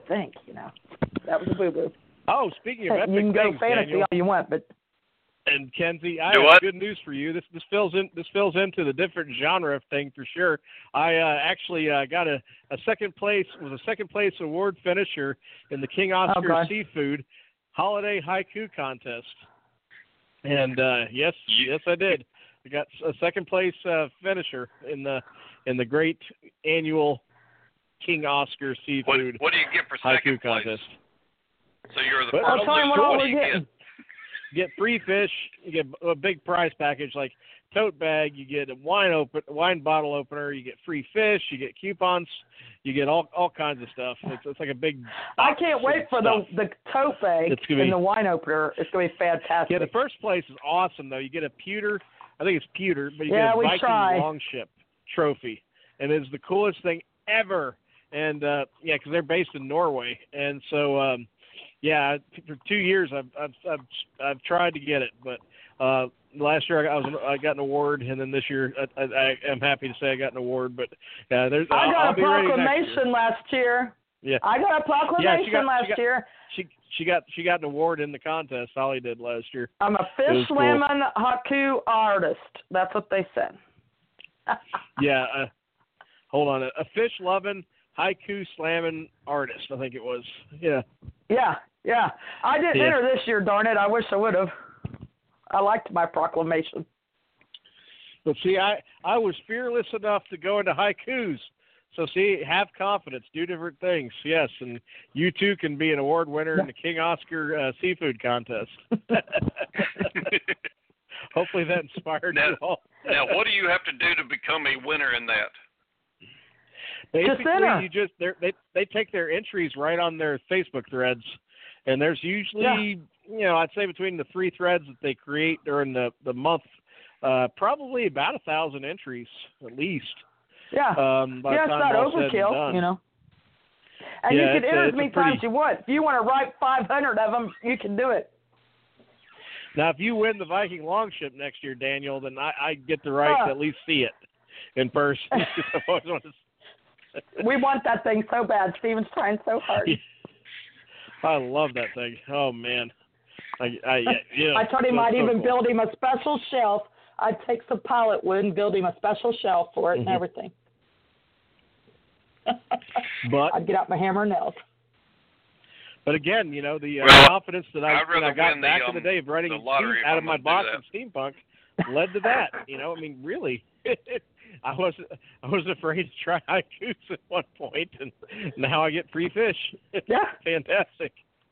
That was a boo-boo. Oh, speaking of epic you can go things, fantasy Daniel, all you want, but and Kenzie, I have good news for you. This fills into the different genre thing for sure. I actually got a second place award finisher in the King Oscar Seafood Holiday Haiku Contest, and yes, I did. I got a second place finisher in the great annual King Oscar Seafood. What do you get for second Haiku Contest? So you're the I'll tell you what all we're getting. You get free fish. You get a big prize package like tote bag. You get a wine bottle opener. You get free fish. You get coupons. You get all kinds of stuff. It's like a big. I can't wait for the tote bag and the wine opener. It's going to be fantastic. Yeah, the first place is awesome though. You get a pewter. I think it's pewter, but you get a Viking Longship trophy, and it's the coolest thing ever. And because they're based in Norway, and so. For 2 years I've tried to get it, but last year I got an award, and then this year I am happy to say I got an award. But I got a proclamation last year. Yeah, I got a proclamation last year. She got an award in the contest. Holly did last year. I'm a fish slamming haiku artist. That's what they said. Hold on, a fish loving haiku slamming artist, I think it was. Yeah. I didn't enter this year, darn it. I wish I would have. I liked my proclamation. But see, I was fearless enough to go into haikus. So see, have confidence, do different things. Yes, and you too can be an award winner in the King Oscar Seafood Contest. Hopefully that inspired you all. Now, what do you have to do to become a winner in that? Basically, they take their entries right on their Facebook threads, and there's usually, I'd say between the 3 threads that they create during the month, probably about 1,000 entries at least. Yeah, it's not overkill, And you can enter as many times as you want. If you want to write 500 of them, you can do it. Now, if you win the Viking Longship next year, Daniel, then I get the right to at least see it in person. We want that thing so bad. Steven's trying so hard. I love that thing. Oh, man. I told him I'd even build him a special shelf. I'd take some pilot wood and build him a special shelf for it and everything. But I'd get out my hammer and nails. But again, you know, the Well, confidence that I got back in the day of writing out of my box and steampunk led to that. You know, I mean, really, I was afraid to try haikus at one point, and now I get free fish. Yeah, fantastic.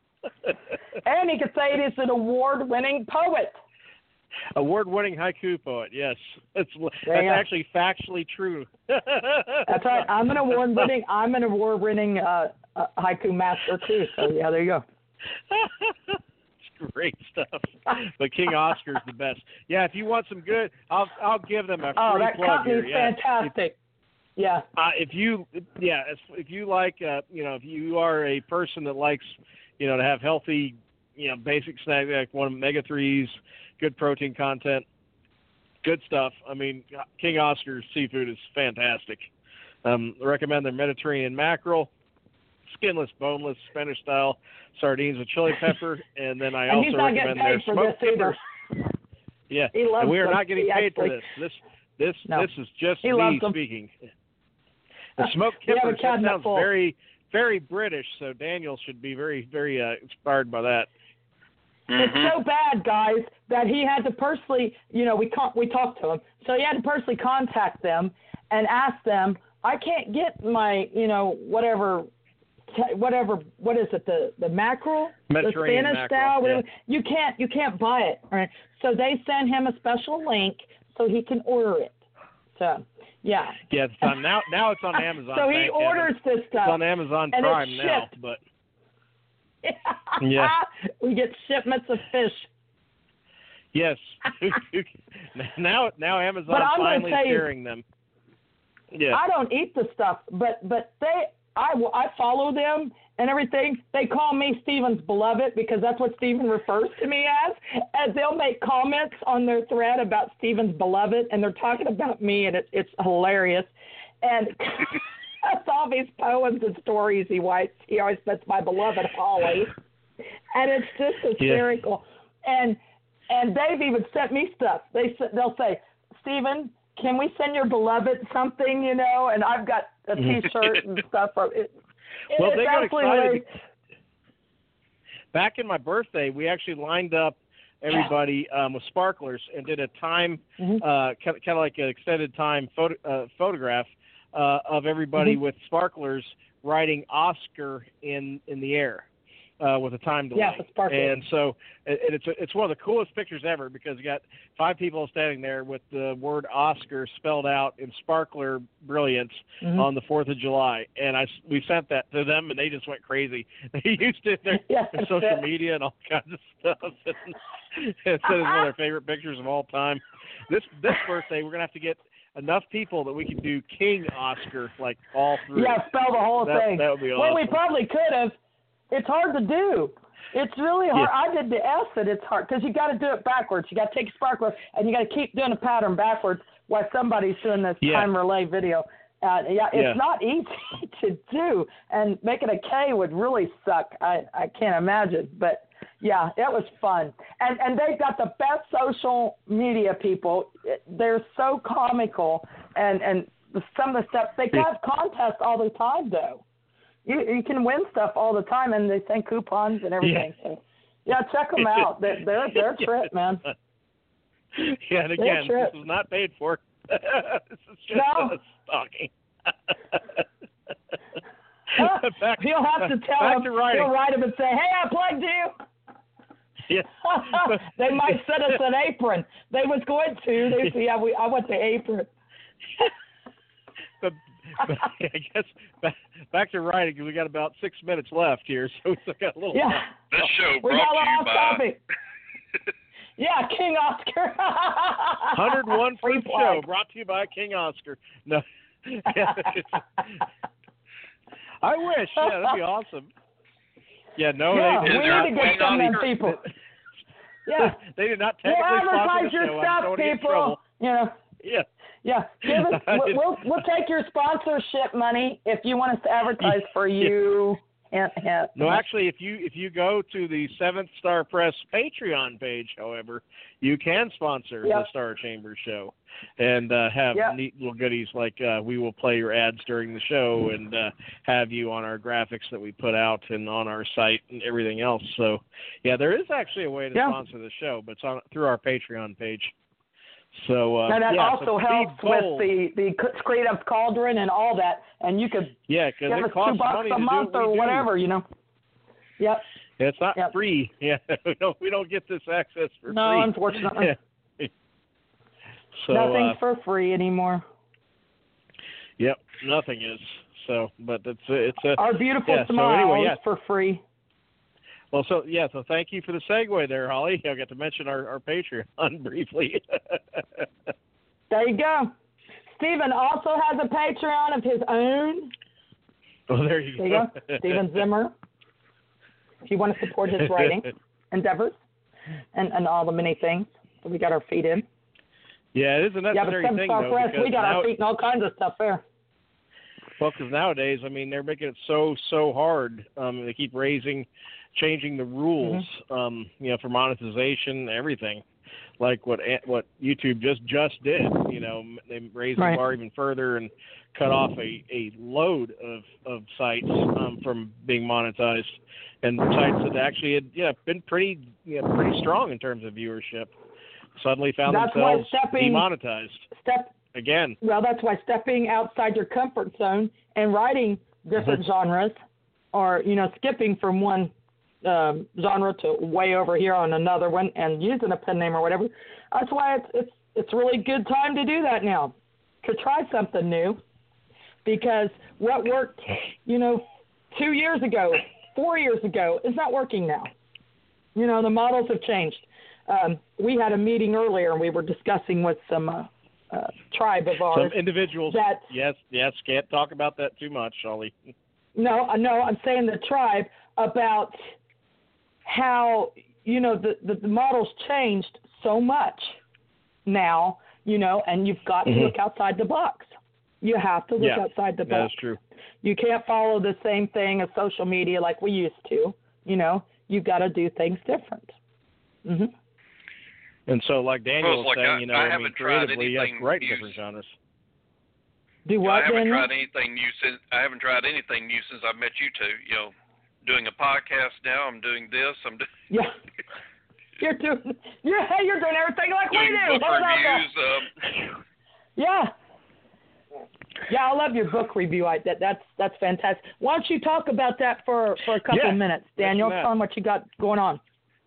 And you could say it is an award-winning poet. Award-winning haiku poet, yes. That's actually factually true. That's right. I'm an award-winning haiku master too. So yeah, there you go. It's great stuff. But King Oscar's the best. Yeah, if you want some good, I'll give them a free that plug here. company's fantastic. If you like, you know, if you are a person that likes, you know, to have healthy, you know, basic snack like one omega-3s, good protein content, good stuff. I mean, King Oscar's seafood is fantastic. I recommend their Mediterranean mackerel, skinless, boneless, Spanish-style sardines with chili pepper, and then I also recommend their smoked kipper. Yeah, and we are not getting paid for this. This is just me speaking. The smoked kipper sounds very, very British, so Daniel should be very, very inspired by that. It's so bad, guys, that he had to personally, you know, we talked to him, so he had to personally contact them and ask them, I can't get my, you know, whatever, what is it, the mackerel, the Spanish style, whatever. You can't buy it, right? So they send him a special link so he can order it. So, yeah. Yeah, it's on, now it's on Amazon. So he orders this stuff. It's on Amazon Prime now, but. Yeah. We get shipments of fish. Yes. now Amazon finally sharing them. Yeah. I don't eat the stuff, but I follow them and everything. They call me Stephen's beloved because that's what Stephen refers to me as. And they'll make comments on their thread about Stephen's beloved, and they're talking about me, and it's hilarious. And that's all these poems and stories he writes. He always puts my beloved Holly, and it's just hysterical. Yeah. And they've even sent me stuff. They'll say, Stephen, can we send your beloved something? You know, and I've got a T-shirt and stuff. They got excited. Back in my birthday, we actually lined up everybody with sparklers and did a time, kind of like an extended time photograph of everybody with sparklers riding Oscar in the air with a time delay. Yeah, sparklers. And so it's one of the coolest pictures ever because you got 5 people standing there with the word Oscar spelled out in sparkler brilliance on the 4th of July. And we sent that to them, and they just went crazy. They used it in their social media and all kinds of stuff. And it said it's one of their favorite pictures of all time. This birthday, we're going to have to get enough people that we can do King Oscar, like all through. Yeah, spell the whole thing. That would be awesome. Well, we probably could have. It's hard to do. It's really hard. Yeah. I did the S, and it's hard because you got to do it backwards. You got to take a sparkler, and you got to keep doing a pattern backwards while somebody's doing this time relay video. It's not easy to do, and making a K would really suck. I can't imagine, but yeah, it was fun. And they've got the best social media people. They're so comical, and some of the stuff, they have contests all the time, though. You can win stuff all the time, and they send coupons and everything. So, check them out. They're a trip, man. Yeah, and again, this is not paid for. This is just us talking. You'll have to tell them. You'll write them and say, hey, I plugged you. Yeah. They might send us an apron. They was going to. They say, I want the apron. But I guess back to writing, because we got about 6 minutes left here, so we still got a little. Yeah. This show brought to you by. Yeah, King Oscar. 101 Proof Show brought to you by King Oscar. No. I wish. Yeah, that'd be awesome. Yeah, no, we need to get some of them people. Yeah. They did not technically sponsor the show. Stuff, people. You know. Yeah. Yeah, give us, we'll take your sponsorship money if you want us to advertise for you. hint, hint. No, actually, if you go to the Seventh Star Press Patreon page, however, you can sponsor the Star Chamber show and have neat little goodies like we will play your ads during the show and have you on our graphics that we put out and on our site and everything else. So, yeah, there is actually a way to sponsor the show, but it's through our Patreon page. So and that also helps with the Creative Cauldron and all that, and you could give us $2 a month or whatever, you know. Yep. It's not free. Yeah, we don't get this access for free. No, unfortunately. So, nothing's for free anymore. Yep, nothing is. So, but it's our beautiful smile is for free. Well, so thank you for the segue there, Holly. I got to mention our Patreon briefly. There you go. Stephen also has a Patreon of his own. Oh, there you go. Stephen Zimmer. If you want to support his writing endeavors and all the many things that we got our feet in. Yeah, it is a necessary thing, though. Press, we got our feet in all kinds of stuff there. Well, because nowadays, I mean, they're making it so hard. They keep changing the rules, for monetization, everything. Like what YouTube just did. You know, they raised the bar even further and cut off a load of sites from being monetized, and sites that actually had been pretty strong in terms of viewership suddenly found themselves demonetized again. Well, that's why stepping outside your comfort zone and writing different genres, or skipping from one genre to way over here on another one and using a pen name or whatever. That's why it's really good time to do that now, to try something new, because what worked 2 years ago, 4 years ago is not working now. The models have changed. We had a meeting earlier and we were discussing with some tribe of ours. Some individuals. Yes, can't talk about that too much, Ollie. No, I'm saying the tribe about how, the models changed so much now, and you've got to look outside the box. You have to look outside the box. That's true. You can't follow the same thing as social media like we used to. You've got to do things different. Mm-hmm. And so, like Daniel was saying, creatively, you have to write different genres. Do what, I haven't Daniel? tried anything new since I met you two. Doing a podcast now. I'm doing this. Yeah. You're doing everything like we do. Book reviews. Yeah. Yeah, I love your book review. That's fantastic. Why don't you talk about that for a couple of minutes, Daniel? Tell them what you got going on.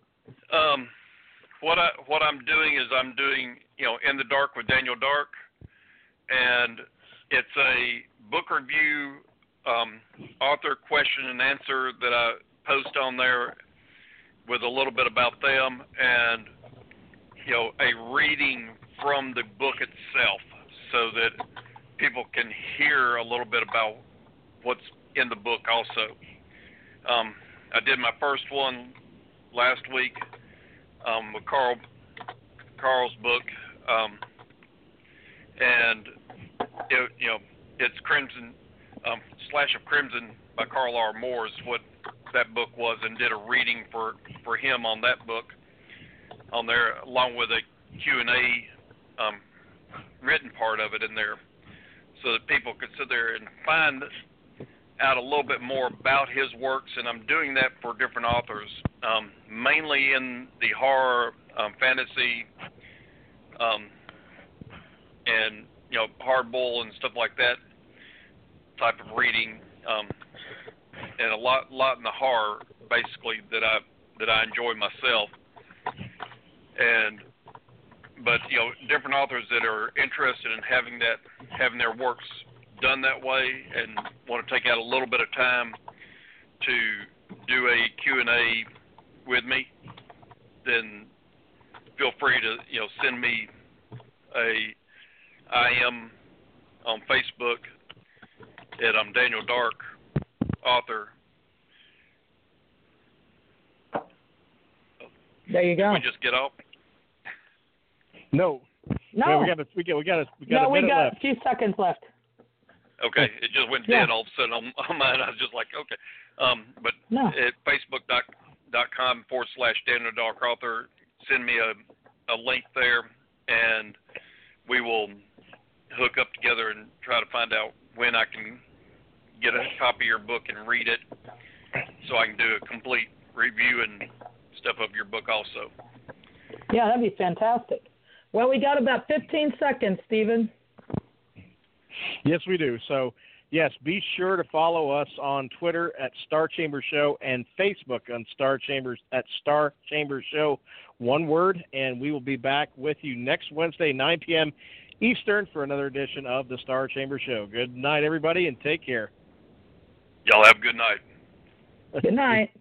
What I'm doing is I'm doing In the Dark with Daniel Dark, and it's a book review, author question and answer that I post on there with a little bit about them, and a reading from the book itself, so that people can hear a little bit about what's in the book also. I did my first one last week with Carl's book, and it's Crimson, Slash of Crimson by Carl R. Moore is what that book was, and did a reading for him on that book on there, along with a Q&A written part of it in there, so that people could sit there and find out a little bit more about his works. And I'm doing that for different authors, mainly in the horror, fantasy, and hardball and stuff like that type of reading, and a lot in the horror, basically, that I enjoy myself. But different authors that are interested in having their works done that way and want to take out a little bit of time to do a Q&A with me, then feel free to send me I am on Facebook at Daniel Dark, author. There you go. Did we just get off? No. No. We got a minute we got left. a few seconds left. Okay, it just went dead all of a sudden on mine. I was just like, okay. But at facebook.com/Daniel Dark Author, send me a link there, and we will hook up together and try to find out when I can get a copy of your book and read it, so I can do a complete review and stuff of your book also. Yeah, that'd be fantastic. Well, we got about 15 seconds, Stephen. Yes, we do. So, yes, be sure to follow us on Twitter at Star Chamber Show and Facebook on Star Chamber Show, one word. And we will be back with you next Wednesday, 9 p.m. Eastern, for another edition of the Star Chamber Show. Good night, everybody, and take care. Y'all have a good night. Good night.